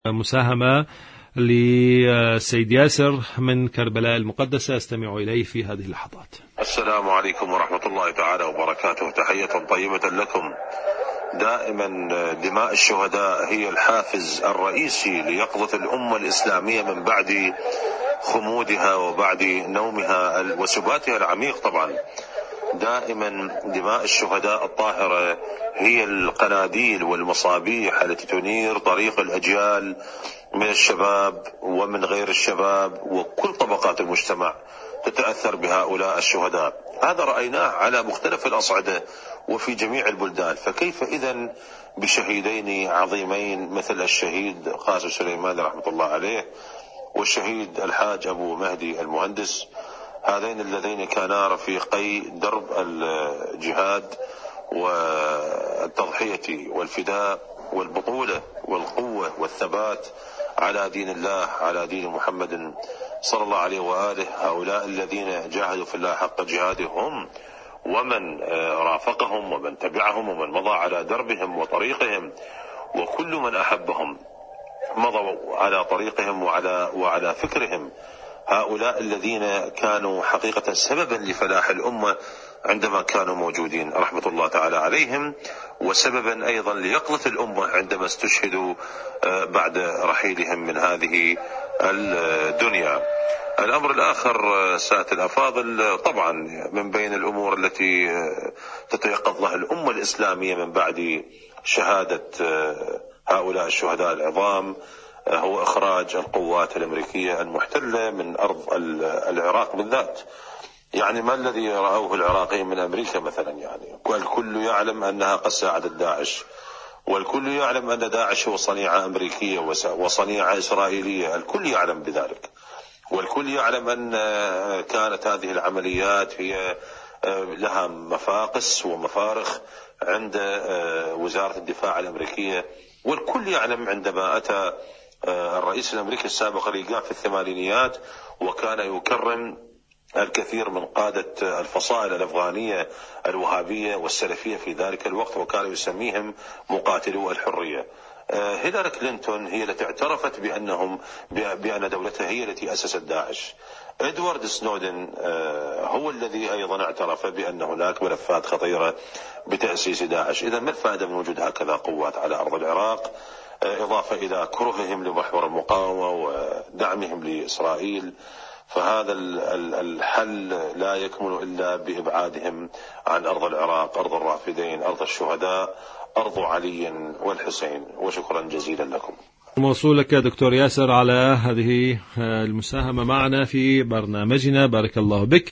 مساهمة للسيد ياسر من كربلاء المقدسة، استمع إليه في هذه اللحظات. السلام عليكم ورحمة الله تعالى وبركاته، تحية طيبة لكم. دائما دماء الشهداء هي الحافز الرئيسي ليقظة الأمة الإسلامية من بعد خمودها وبعد نومها وسباتها العميق. طبعا دائما دماء الشهداء الطاهرة هي القناديل والمصابيح التي تنير طريق الأجيال من الشباب ومن غير الشباب، وكل طبقات المجتمع تتأثر بهؤلاء الشهداء. هذا رأيناه على مختلف الأصعدة وفي جميع البلدان، فكيف إذن بشهيدين عظيمين مثل الشهيد قاسم سليمان رحمة الله عليه والشهيد الحاج أبو مهدي المهندس، هذين اللذين كانا رفيقي درب الجهاد والتضحية والفداء والبطولة والقوة والثبات على دين الله، على دين محمد صلى الله عليه وآله. هؤلاء الذين جاهدوا في الله حق جهاده هم ومن رافقهم ومن تبعهم ومن مضى على دربهم وطريقهم، وكل من أحبهم مضوا على طريقهم وعلى فكرهم. هؤلاء الذين كانوا حقيقة سببا لفلاح الأمة عندما كانوا موجودين رحمة الله تعالى عليهم، وسببا أيضا ليقظة الأمة عندما استشهدوا بعد رحيلهم من هذه الدنيا. الأمر الآخر سادة الأفاضل، طبعا من بين الأمور التي تتيقظ لها الأمة الإسلامية من بعد شهادة هؤلاء الشهداء العظام هو إخراج القوات الأمريكية المحتلة من أرض العراق بالذات. يعني ما الذي رأوه العراقيين من أمريكا مثلا؟ يعني والكل يعلم أنها قد ساعدت داعش، والكل يعلم أن داعش هو صنيعة أمريكية وصنيعة إسرائيلية، الكل يعلم بذلك، والكل يعلم أن كانت هذه العمليات هي لها مفاقس ومفارخ عند وزارة الدفاع الأمريكية. والكل يعلم عندما أتى الرئيس الأمريكي السابق ريغان في الثمانينيات وكان يكرم الكثير من قادة الفصائل الأفغانية الوهابية والسلفية في ذلك الوقت، وكان يسميهم مقاتلو الحرية. هيلاري كلينتون هي التي اعترفت بأن دولتها هي التي أسست داعش. إدوارد سنودن هو الذي أيضا اعترف بأن هناك ملفات خطيرة بتأسيس داعش. إذا ما الفائدة من وجود هكذا قوات على أرض العراق، إضافة إلى كرههم لمحور المقاومة ودعمهم لإسرائيل؟ فهذا الحل لا يكمن إلا بإبعادهم عن أرض العراق، أرض الرافدين، أرض الشهداء، أرض علي والحسين. وشكرا جزيلا لكم. موصول لك دكتور ياسر على هذه المساهمة معنا في برنامجنا، بارك الله بك.